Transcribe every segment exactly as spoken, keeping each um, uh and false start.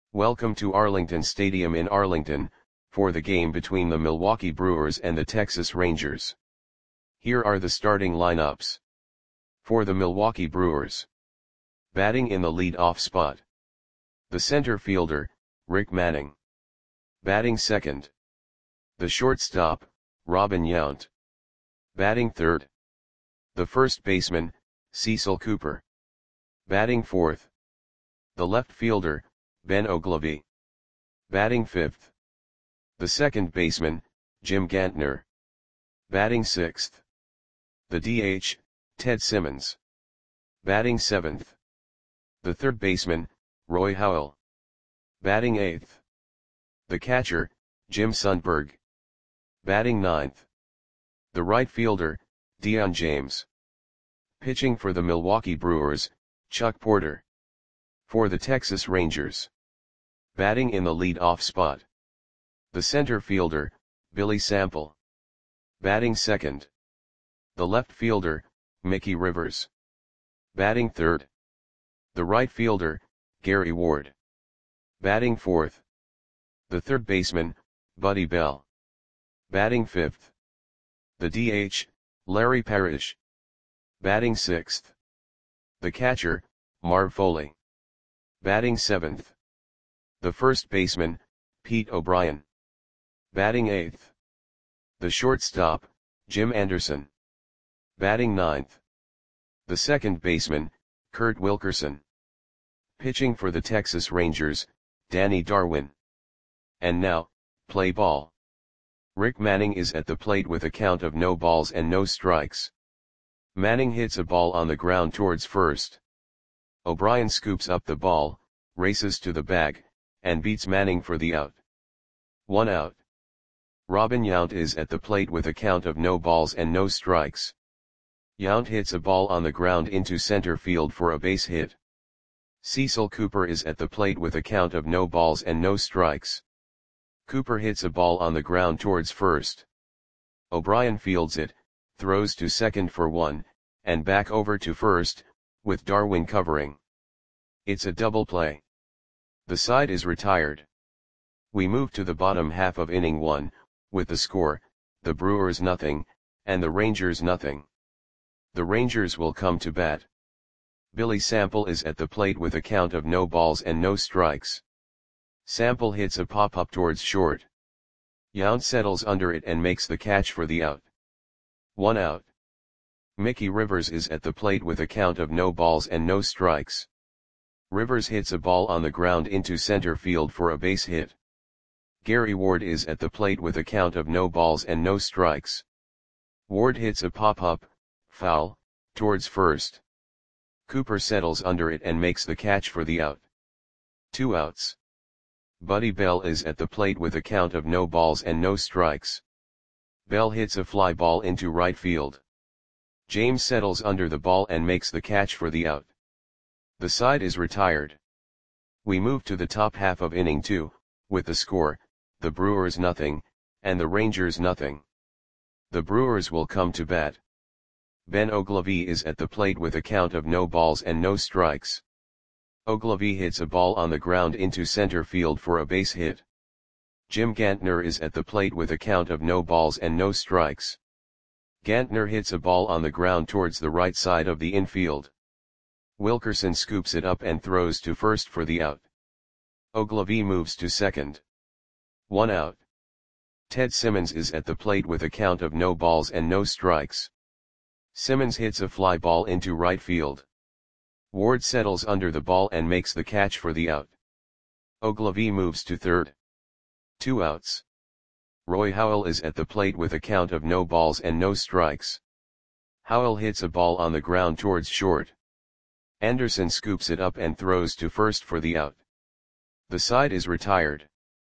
Welcome to Arlington Stadium in Arlington, for the game between the Milwaukee Brewers and the Texas Rangers. Here are the starting lineups. For the Milwaukee Brewers. Batting in the lead-off spot. The center fielder, Rick Manning. Batting second. The shortstop, Robin Yount. Batting third. The first baseman, Cecil Cooper. Batting fourth. The left fielder, Ben Oglivie. Batting fifth. The second baseman, Jim Gantner. Batting sixth. The D H, Ted Simmons. Batting seventh. The third baseman, Roy Howell. Batting eighth. The catcher, Jim Sundberg. Batting ninth. The right fielder, Dion James. Pitching for the Milwaukee Brewers, Chuck Porter. For the Texas Rangers. Batting in the lead-off spot. The center fielder, Billy Sample. Batting second. The left fielder, Mickey Rivers. Batting third. The right fielder, Gary Ward. Batting fourth. The third baseman, Buddy Bell. Batting fifth. The D H, Larry Parrish. Batting sixth. The catcher, Marv Foley. Batting seventh. The first baseman, Pete O'Brien. Batting eighth. The shortstop, Jim Anderson. Batting ninth. The second baseman, Kurt Wilkerson. Pitching for the Texas Rangers, Danny Darwin. And now, play ball. Rick Manning is at the plate with a count of no balls and no strikes. Manning hits a ball on the ground towards first. O'Brien scoops up the ball, races to the bag, and beats Manning for the out. One out. Robin Yount is at the plate with a count of no balls and no strikes. Yount hits a ball on the ground into center field for a base hit. Cecil Cooper is at the plate with a count of no balls and no strikes. Cooper hits a ball on the ground towards first. O'Brien fields it, throws to second for one, and back over to first, with Darwin covering. It's a double play. The side is retired. We move to the bottom half of inning one, with the score, the Brewers nothing, and the Rangers nothing. The Rangers will come to bat. Billy Sample is at the plate with a count of no balls and no strikes. Sample hits a pop-up towards short. Yount settles under it and makes the catch for the out. One out. Mickey Rivers is at the plate with a count of no balls and no strikes. Rivers hits a ball on the ground into center field for a base hit. Gary Ward is at the plate with a count of no balls and no strikes. Ward hits a pop-up, foul, towards first. Cooper settles under it and makes the catch for the out. Two outs. Buddy Bell is at the plate with a count of no balls and no strikes. Bell hits a fly ball into right field. James settles under the ball and makes the catch for the out. The side is retired. We move to the top half of inning two, with the score, the Brewers nothing, and the Rangers nothing. The Brewers will come to bat. Ben Oglivie is at the plate with a count of no balls and no strikes. Oglivie hits a ball on the ground into center field for a base hit. Jim Gantner is at the plate with a count of no balls and no strikes. Gantner hits a ball on the ground towards the right side of the infield. Wilkerson scoops it up and throws to first for the out. Oglivie moves to second. One out. Ted Simmons is at the plate with a count of no balls and no strikes. Simmons hits a fly ball into right field. Ward settles under the ball and makes the catch for the out. Oglivie moves to third. Two outs. Roy Howell is at the plate with a count of no balls and no strikes. Howell hits a ball on the ground towards short. Anderson scoops it up and throws to first for the out. The side is retired.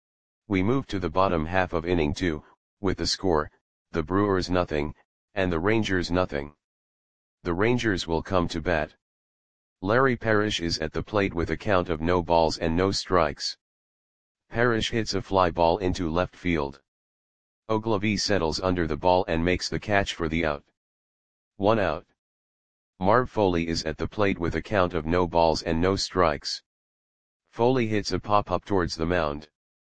We move to the bottom half of inning two, with the score, the Brewers nothing, and the Rangers nothing. The Rangers will come to bat. Larry Parrish is at the plate with a count of no balls and no strikes. Parrish hits a fly ball into left field. Oglivie settles under the ball and makes the catch for the out. One out. Marv Foley is at the plate with a count of no balls and no strikes. Foley hits a pop-up towards the mound.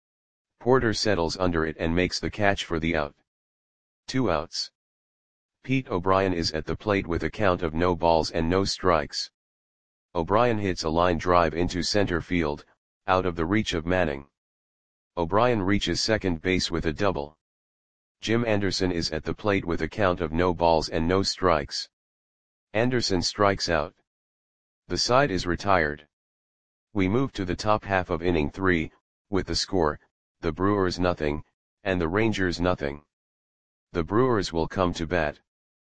Porter settles under it and makes the catch for the out. Two outs. Pete O'Brien is at the plate with a count of no balls and no strikes. O'Brien hits a line drive into center field, out of the reach of Manning. O'Brien reaches second base with a double. Jim Anderson is at the plate with a count of no balls and no strikes. Anderson strikes out. The side is retired. We move to the top half of inning three, with the score, the Brewers nothing, and the Rangers nothing. The Brewers will come to bat.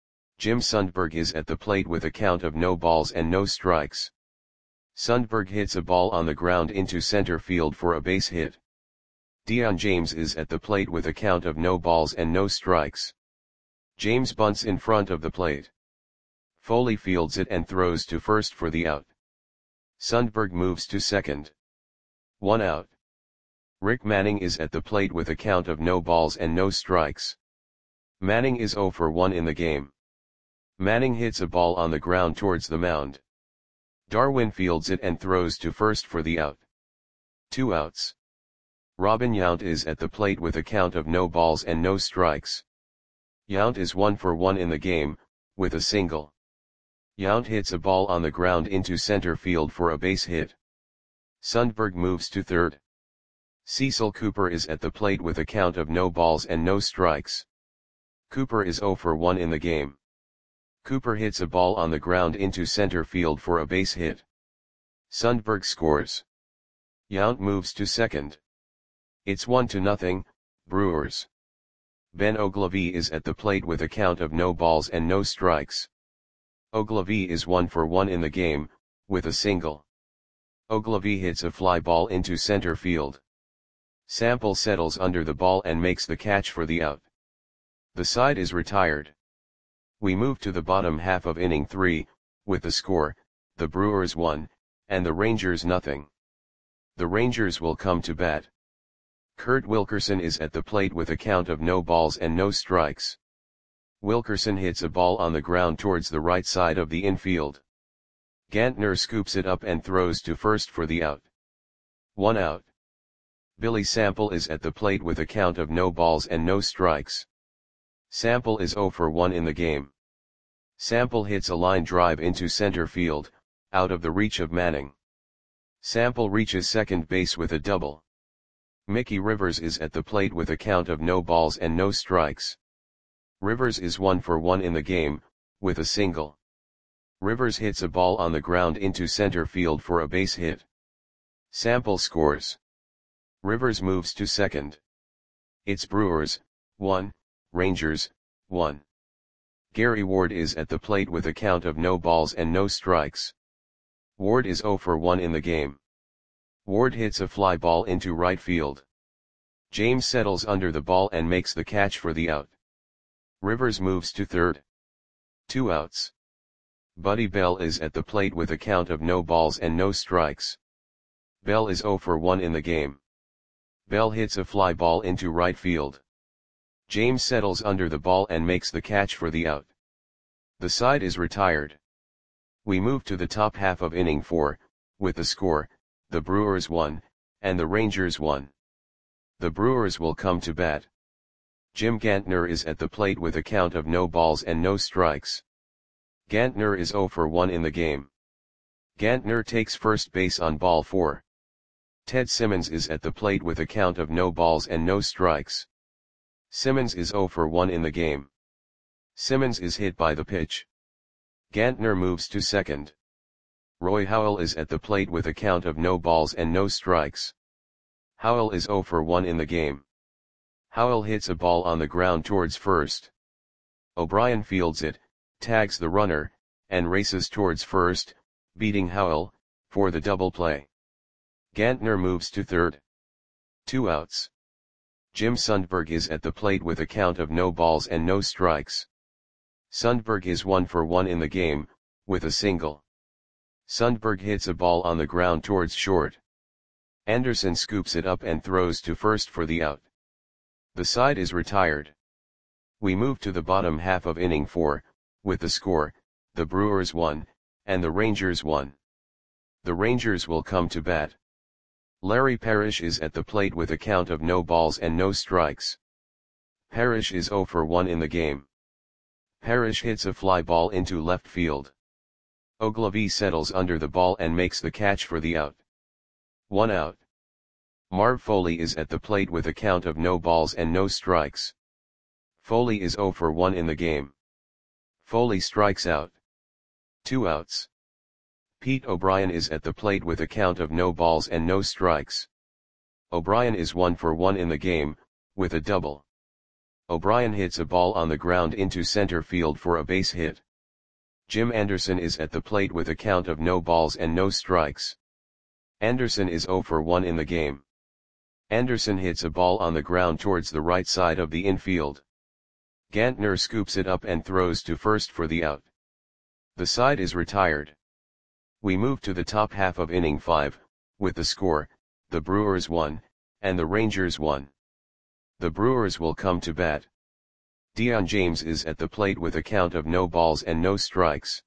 Jim Sundberg is at the plate with a count of no balls and no strikes. Sundberg hits a ball on the ground into center field for a base hit. Dion James is at the plate with a count of no balls and no strikes. James bunts in front of the plate. Foley fields it and throws to first for the out. Sundberg moves to second. One out. Rick Manning is at the plate with a count of no balls and no strikes. Manning is oh for one in the game. Manning hits a ball on the ground towards the mound. Darwin fields it and throws to first for the out. Two outs. Robin Yount is at the plate with a count of no balls and no strikes. Yount is one for one in the game, with a single. Yount hits a ball on the ground into center field for a base hit. Sundberg moves to third. Cecil Cooper is at the plate with a count of no balls and no strikes. Cooper is oh for one in the game. Cooper hits a ball on the ground into center field for a base hit. Sundberg scores. Yount moves to second. It's one to nothing, Brewers. Ben Oglivie is at the plate with a count of no balls and no strikes. Oglivie is one for one in the game, with a single. Oglivie hits a fly ball into center field. Sample settles under the ball and makes the catch for the out. The side is retired. We move to the bottom half of inning three, with the score, the Brewers one, and the Rangers nothing. The Rangers will come to bat. Kurt Wilkerson is at the plate with a count of no balls and no strikes. Wilkerson hits a ball on the ground towards the right side of the infield. Gantner scoops it up and throws to first for the out. One out. Billy Sample is at the plate with a count of no balls and no strikes. Sample is oh for one in the game. Sample hits a line drive into center field, out of the reach of Manning. Sample reaches second base with a double. Mickey Rivers is at the plate with a count of no balls and no strikes. Rivers is one for one in the game, with a single. Rivers hits a ball on the ground into center field for a base hit. Sample scores. Rivers moves to second. It's Brewers, one, Rangers, one. Gary Ward is at the plate with a count of no balls and no strikes. Ward is oh for one in the game. Ward hits a fly ball into right field. James settles under the ball and makes the catch for the out. Rivers moves to third. Two outs. Buddy Bell is at the plate with a count of no balls and no strikes. Bell is oh for one in the game. Bell hits a fly ball into right field. James settles under the ball and makes the catch for the out. The side is retired. We move to the top half of inning four, with the score, the Brewers one, and the Rangers one. The Brewers will come to bat. Jim Gantner is at the plate with a count of no balls and no strikes. Gantner is oh for one in the game. Gantner takes first base on ball four. Ted Simmons is at the plate with a count of no balls and no strikes. Simmons is oh for one in the game. Simmons is hit by the pitch. Gantner moves to second. Roy Howell is at the plate with a count of no balls and no strikes. Howell is oh for one in the game. Howell hits a ball on the ground towards first. O'Brien fields it, tags the runner, and races towards first, beating Howell, for the double play. Gantner moves to third. Two outs. Jim Sundberg is at the plate with a count of no balls and no strikes. Sundberg is one for one in the game, with a single. Sundberg hits a ball on the ground towards short. Anderson scoops it up and throws to first for the out. The side is retired. We move to the bottom half of inning four, with the score, the Brewers one, and the Rangers one. The Rangers will come to bat. Larry Parrish is at the plate with a count of no balls and no strikes. Parrish is zero for one in the game. Parrish hits a fly ball into left field. Ogilvy settles under the ball and makes the catch for the out. One out. Marv Foley is at the plate with a count of no balls and no strikes. Foley is zero for one in the game. Foley strikes out. Two outs. Pete O'Brien is at the plate with a count of no balls and no strikes. O'Brien is one for one in the game, with a double. O'Brien hits a ball on the ground into center field for a base hit. Jim Anderson is at the plate with a count of no balls and no strikes. Anderson is zero for one in the game. Anderson hits a ball on the ground towards the right side of the infield. Gantner scoops it up and throws to first for the out. The side is retired. We move to the top half of inning five, with the score, the Brewers one, and the Rangers one. The Brewers will come to bat. Dion James is at the plate with a count of no balls and no strikes.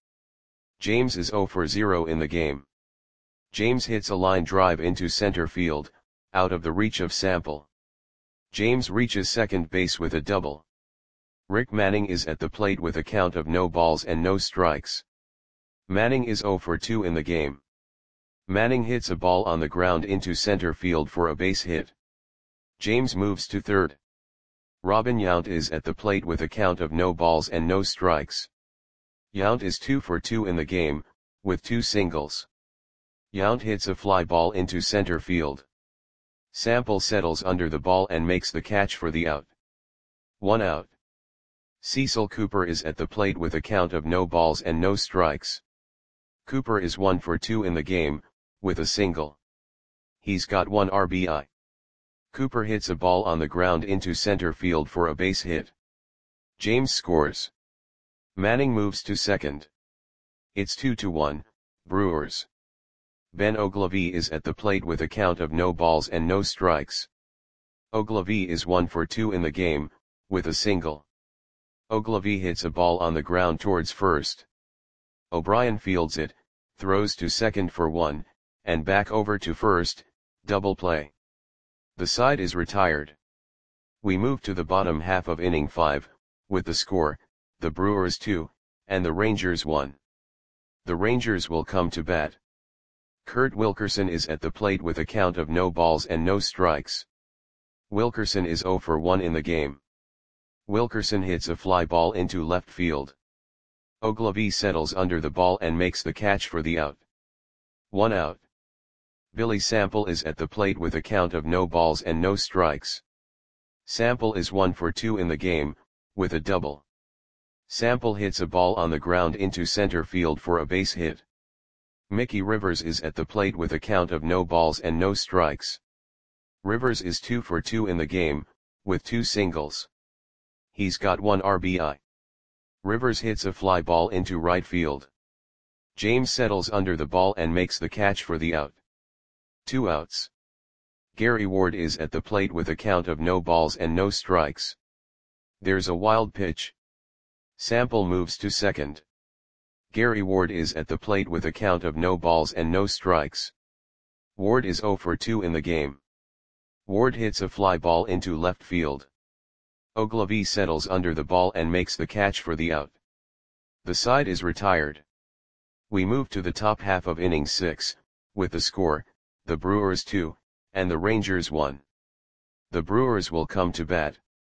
James is zero for zero in the game. James hits a line drive into center field, out of the reach of Sample. James reaches second base with a double. Rick Manning is at the plate with a count of no balls and no strikes. Manning is zero for two in the game. Manning hits a ball on the ground into center field for a base hit. James moves to third. Robin Yount is at the plate with a count of no balls and no strikes. Yount is two for two in the game, with two singles. Yount hits a fly ball into center field. Sample settles under the ball and makes the catch for the out. One out. Cecil Cooper is at the plate with a count of no balls and no strikes. Cooper is one for two in the game, with a single. He's got one R B I. Cooper hits a ball on the ground into center field for a base hit. James scores. Manning moves to second. It's two to one, Brewers. Ben Ogilvy is at the plate with a count of no balls and no strikes. Ogilvy is one for two in the game, with a single. Ogilvy hits a ball on the ground towards first. O'Brien fields it, throws to second for one, and back over to first, double play. The side is retired. We move to the bottom half of inning five, with the score, the Brewers two, and the Rangers one. The Rangers will come to bat. Kurt Wilkerson is at the plate with a count of no balls and no strikes. Wilkerson is zero for one in the game. Wilkerson hits a fly ball into left field. Ogilvy settles under the ball and makes the catch for the out. One out. Billy Sample is at the plate with a count of no balls and no strikes. Sample is one for two in the game, with a double. Sample hits a ball on the ground into center field for a base hit. Mickey Rivers is at the plate with a count of no balls and no strikes. Rivers is two for two in the game, with two singles. He's got one R B I. Rivers hits a fly ball into right field. James settles under the ball and makes the catch for the out. Two outs. Gary Ward is at the plate with a count of no balls and no strikes. There's a wild pitch. Sample moves to second. Gary Ward is at the plate with a count of no balls and no strikes. Ward is zero for two in the game. Ward hits a fly ball into left field. Ogilvy settles under the ball and makes the catch for the out. The side is retired. We move to the top half of inning six, with the score, the Brewers two, and the Rangers one. The Brewers will come to bat.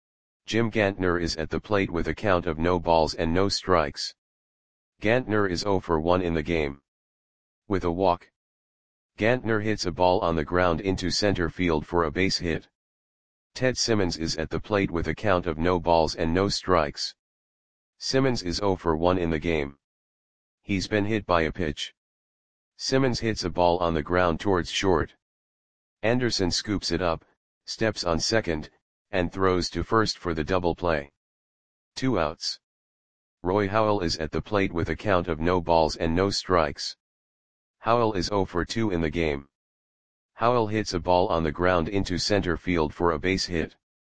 Jim Gantner is at the plate with a count of no balls and no strikes. Gantner is zero for one in the game. With a walk. Gantner hits a ball on the ground into center field for a base hit. Ted Simmons is at the plate with a count of no balls and no strikes. Simmons is zero for one in the game. He's been hit by a pitch. Simmons hits a ball on the ground towards short. Anderson scoops it up, steps on second, and throws to first for the double play. Two outs. Roy Howell is at the plate with a count of no balls and no strikes. Howell is zero for two in the game. Howell hits a ball on the ground into center field for a base hit.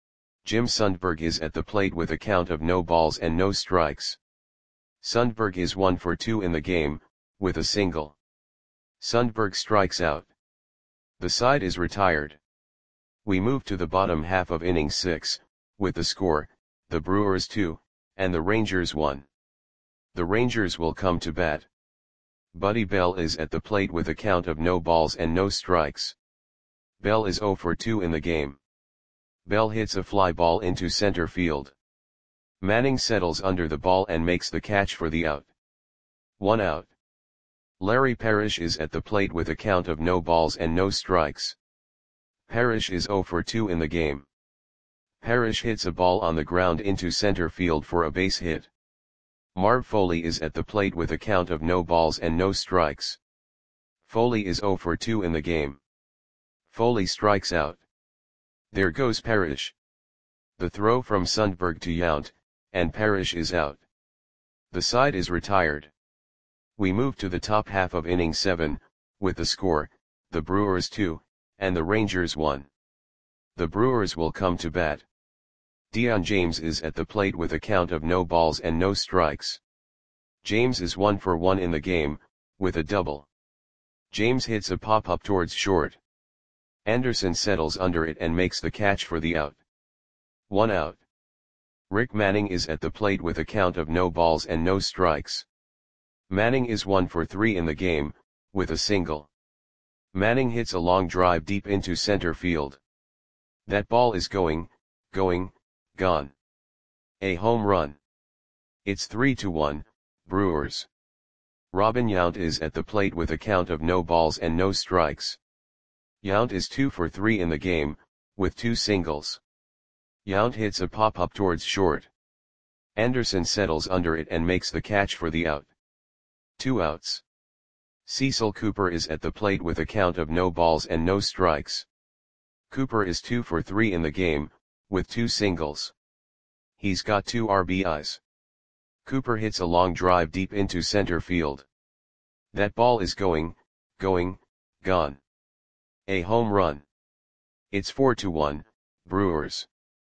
Jim Sundberg is at the plate with a count of no balls and no strikes. Sundberg is one for two in the game, with a single. Sundberg strikes out. The side is retired. We move to the bottom half of inning six, with the score, the Brewers two, and the Rangers one. The Rangers will come to bat. Buddy Bell is at the plate with a count of no balls and no strikes. Bell is oh for two in the game. Bell hits a fly ball into center field. Manning settles under the ball and makes the catch for the out. One out. Larry Parrish is at the plate with a count of no balls and no strikes. Parrish is oh for two in the game. Parrish hits a ball on the ground into center field for a base hit. Marv Foley is at the plate with a count of no balls and no strikes. Foley is oh for two in the game. Foley strikes out. There goes Parrish. The throw from Sundberg to Yount, and Parrish is out. The side is retired. We move to the top half of inning seven, with the score, the Brewers two, and the Rangers one. The Brewers will come to bat. Dion James is at the plate with a count of no balls and no strikes. James is one for one in the game, with a double. James hits a pop-up towards short. Anderson settles under it and makes the catch for the out. One out. Rick Manning is at the plate with a count of no balls and no strikes. Manning is one for three in the game, with a single. Manning hits a long drive deep into center field. That ball is going, going, gone. A home run. It's three to one, Brewers. Robin Yount is at the plate with a count of no balls and no strikes. Yount is two for three in the game, with two singles. Yount hits a pop-up towards short. Anderson settles under it and makes the catch for the out. Two outs. Cecil Cooper is at the plate with a count of no balls and no strikes. Cooper is two for three in the game, with two singles. He's got two R B Is. Cooper hits a long drive deep into center field. That ball is going, going, gone. A home run. It's four to one, Brewers.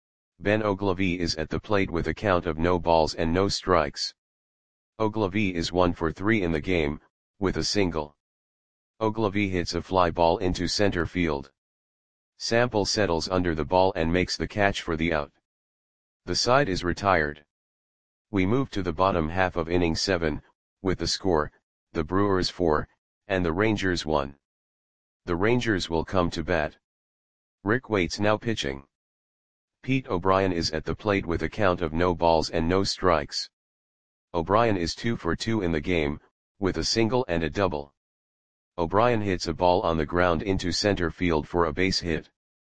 Ben Oglivie is at the plate with a count of no balls and no strikes. Oglivie is one for three in the game, with a single. Oglivie hits a fly ball into center field. Sample settles under the ball and makes the catch for the out. The side is retired. We move to the bottom half of inning seven, with the score, the Brewers four, and the Rangers one. The Rangers will come to bat. Rick Waite's now pitching. Pete O'Brien is at the plate with a count of no balls and no strikes. O'Brien is two for two in the game, with a single and a double. O'Brien hits a ball on the ground into center field for a base hit.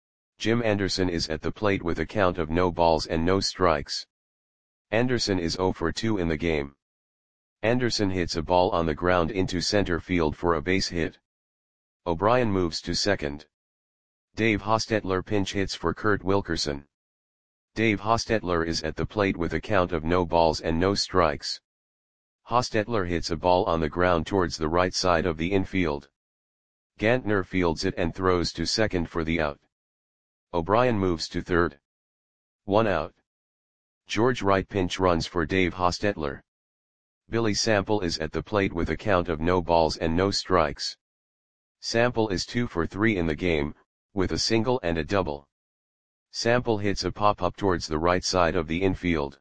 Jim Anderson is at the plate with a count of no balls and no strikes. Anderson is oh for two in the game. Anderson hits a ball on the ground into center field for a base hit. O'Brien moves to second. Dave Hostetler pinch hits for Kurt Wilkerson. Dave Hostetler is at the plate with a count of no balls and no strikes. Hostetler hits a ball on the ground towards the right side of the infield. Gantner fields it and throws to second for the out. O'Brien moves to third. One out. George Wright pinch runs for Dave Hostetler. Billy Sample is at the plate with a count of no balls and no strikes. Sample is two for three in the game, with a single and a double. Sample hits a pop-up towards the right side of the infield.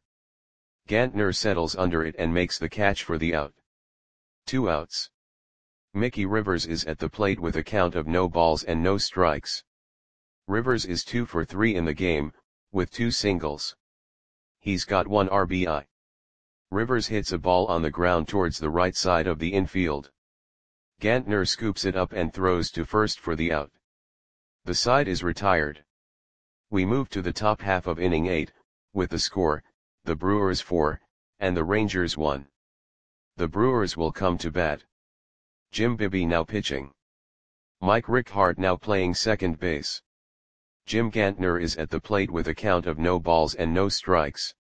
Gantner settles under it and makes the catch for the out. Two outs. Mickey Rivers is at the plate with a count of no balls and no strikes. Rivers is two for three in the game, with two singles. He's got one R B I. Rivers hits a ball on the ground towards the right side of the infield. Gantner scoops it up and throws to first for the out. The side is retired. We move to the top half of inning eight, with the score, the Brewers four, and the Rangers one. The Brewers will come to bat. Jim Bibby now pitching. Mike Rickhart now playing second base. Jim Gantner is at the plate with a count of no balls and no strikes.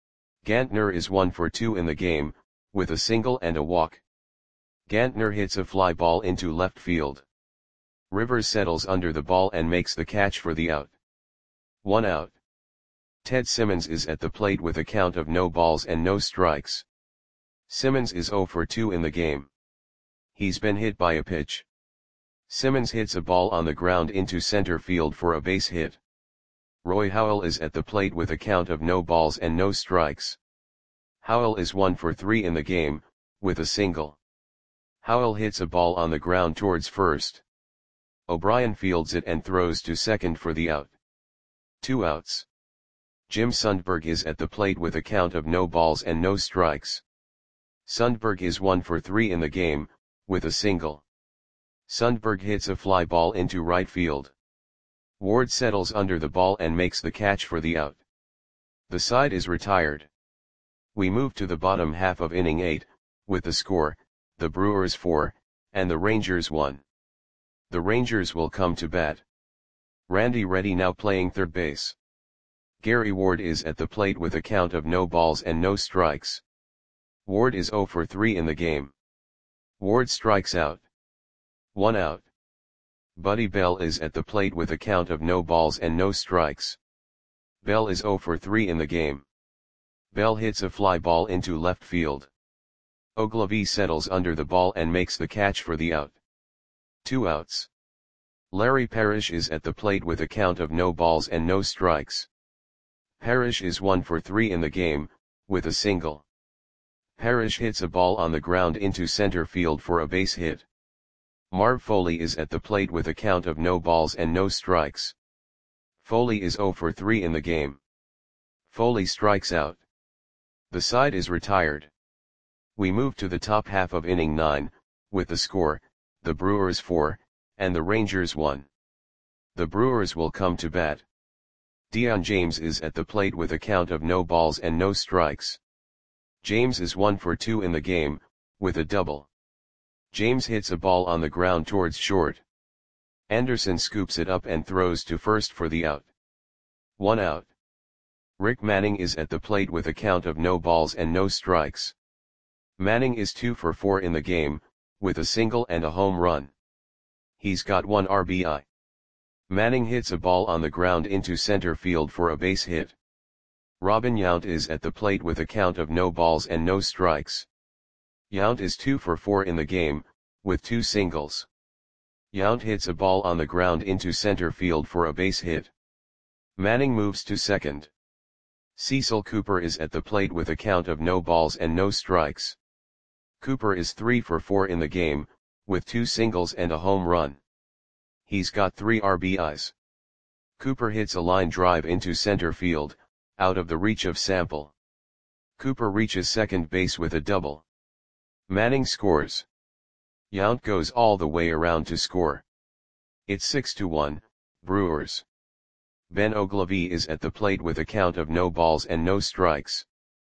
Gantner is one for two in the game, with a single and a walk. Gantner hits a fly ball into left field. Rivers settles under the ball and makes the catch for the out. One out. Ted Simmons is at the plate with a count of no balls and no strikes. Simmons is oh for two in the game. He's been hit by a pitch. Simmons hits a ball on the ground into center field for a base hit. Roy Howell is at the plate with a count of no balls and no strikes. Howell is one for three in the game, with a single. Howell hits a ball on the ground towards first. O'Brien fields it and throws to second for the out. Two outs. Jim Sundberg is at the plate with a count of no balls and no strikes. Sundberg is one for three in the game, with a single. Sundberg hits a fly ball into right field. Ward settles under the ball and makes the catch for the out. The side is retired. We move to the bottom half of inning eight, with the score, the Brewers four, and the Rangers one. The Rangers will come to bat. Randy Reddy now playing third base. Gary Ward is at the plate with a count of no balls and no strikes. Ward is zero for three in the game. Ward strikes out. One out. Buddy Bell is at the plate with a count of no balls and no strikes. Bell is zero for three in the game. Bell hits a fly ball into left field. Ogilvie settles under the ball and makes the catch for the out. Two outs. Larry Parrish is at the plate with a count of no balls and no strikes. Parrish is one for three in the game, with a single. Parrish hits a ball on the ground into center field for a base hit. Marv Foley is at the plate with a count of no balls and no strikes. Foley is zero for three in the game. Foley strikes out. The side is retired. We move to the top half of inning nine, with the score, the Brewers four, and the Rangers one. The Brewers will come to bat. Dion James is at the plate with a count of no balls and no strikes. James is one for two in the game, with a double. James hits a ball on the ground towards short. Anderson scoops it up and throws to first for the out. One out. Rick Manning is at the plate with a count of no balls and no strikes. Manning is two for four in the game, with a single and a home run. He's got one R B I. Manning hits a ball on the ground into center field for a base hit. Robin Yount is at the plate with a count of no balls and no strikes. Yount is two for four in the game, with two singles. Yount hits a ball on the ground into center field for a base hit. Manning moves to second. Cecil Cooper is at the plate with a count of no balls and no strikes. Cooper is three for four in the game, with two singles and a home run. He's got three R B Is. Cooper hits a line drive into center field, out of the reach of Sample. Cooper reaches second base with a double. Manning scores. Yount goes all the way around to score. It's six to one, Brewers. Ben Ogilvie is at the plate with a count of no balls and no strikes.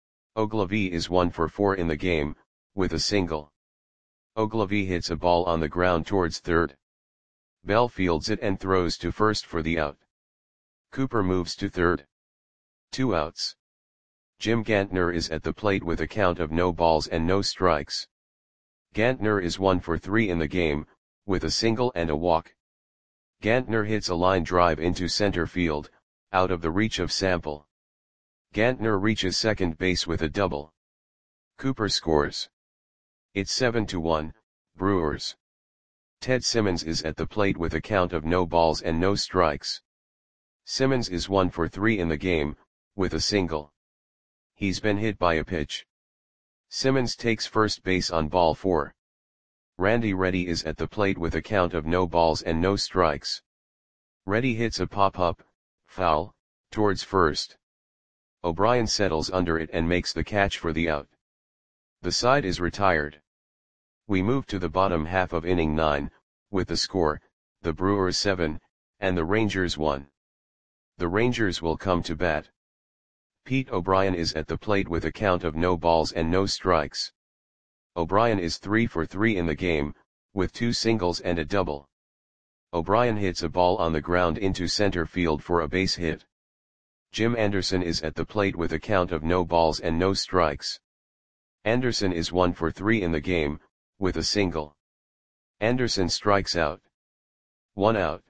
Ogilvie is one for four in the game, with a single. Ogilvie hits a ball on the ground towards third. Bell fields it and throws to first for the out. Cooper moves to third. Two outs. Jim Gantner is at the plate with a count of no balls and no strikes. Gantner is one for three in the game, with a single and a walk. Gantner hits a line drive into center field, out of the reach of Sample. Gantner reaches second base with a double. Cooper scores. It's seven to one, Brewers. Ted Simmons is at the plate with a count of no balls and no strikes. Simmons is one for three in the game, with a single. He's been hit by a pitch. Simmons takes first base on ball four. Randy Reddy is at the plate with a count of no balls and no strikes. Reddy hits a pop-up, foul, towards first. O'Brien settles under it and makes the catch for the out. The side is retired. We move to the bottom half of inning nine, with the score, the Brewers seven, and the Rangers one. The Rangers will come to bat. Pete O'Brien is at the plate with a count of no balls and no strikes. O'Brien is three for three in the game, with two singles and a double. O'Brien hits a ball on the ground into center field for a base hit. Jim Anderson is at the plate with a count of no balls and no strikes. Anderson is one for three in the game, with a single. Anderson strikes out. One out.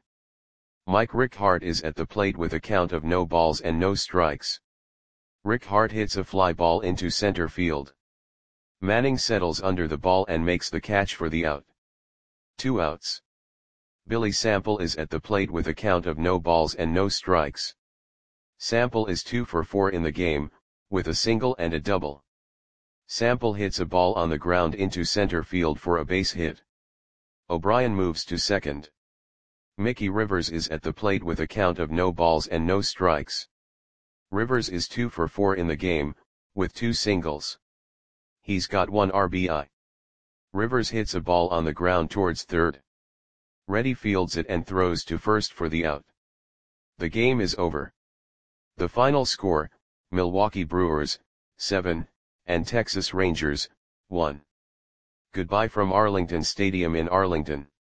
Mike Rick Hart is at the plate with a count of no balls and no strikes. Rick Hart hits a fly ball into center field. Manning settles under the ball and makes the catch for the out. Two outs. Billy Sample is at the plate with a count of no balls and no strikes. Sample is two for four in the game, with a single and a double. Sample hits a ball on the ground into center field for a base hit. O'Brien moves to second. Mickey Rivers is at the plate with a count of no balls and no strikes. Rivers is two for four in the game, with two singles. He's got one R B I. Rivers hits a ball on the ground towards third. Reddy fields it and throws to first for the out. The game is over. The final score, Milwaukee Brewers, seven, and Texas Rangers, one. Goodbye from Arlington Stadium in Arlington.